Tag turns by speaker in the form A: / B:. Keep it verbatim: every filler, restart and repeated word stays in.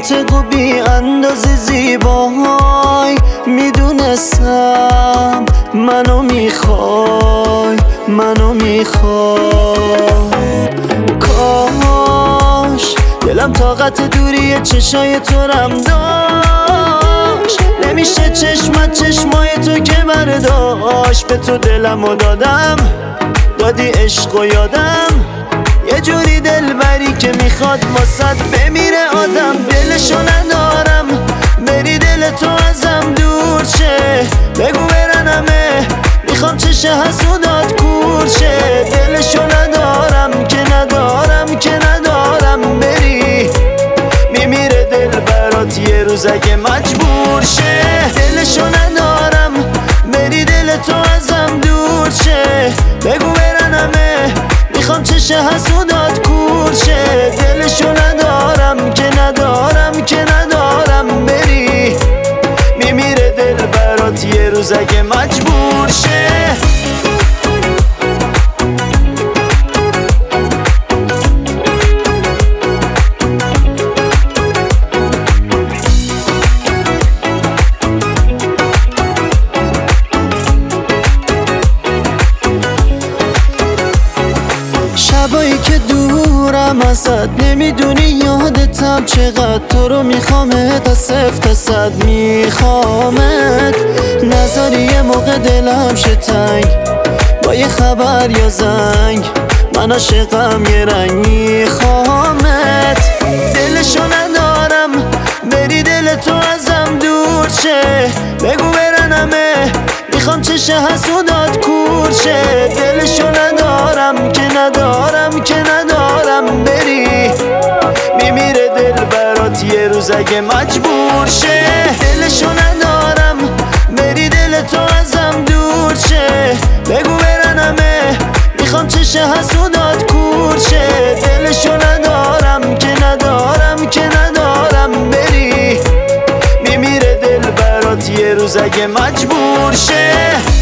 A: ناطق و بی اندازه زیبای میدونستم منو میخوای منو میخوای کاش دلم طاقت دوری چشای تو رم داشت نمیشه چشمت چشمای تو که برداشت به تو دلمو دادم دادی عشق و یادم یه جوری دل بری که میخواد واسد بمیره آدم دلشو ندارم بری دل تو ازم دور شه بگو برنمه میخوام چشه حسودات کور شه دلشو ندارم که ندارم که ندارم بری میمیره دل برات یه روز اگه مجبور شه دلشو ندارم بری دل تو ازم دور شه بگو برنمه میخوام چشه حسودات کور شه دلشو ندارم که ندارم که ندارم بری میمیره دل برات یه روز اگه مجبور شه شبایی که دورم ازت نمیدونی یادتم چقدر تو رو میخوامت از صفر تا صد میخوامت نذاری یه موقع دلم شه تنگ با یه خبر یا زنگ من عاشقم یه رنگ میخوامت دلشو ندارم بری دل تو ازم دور شه بگو برنمه میخوام چشه حسودات کور شه دلشو ندارم که ندارم که ندارم بری میمیره دل برات یه روز اگه مجبور شه دلشو ندارم بری دل تو ازم دور شه بگو برنمه میخوام چشه حسودات کور شه دلشو ندارم که ندارم که ندارم بری میمیره دل برات یه روز اگه مجبور شه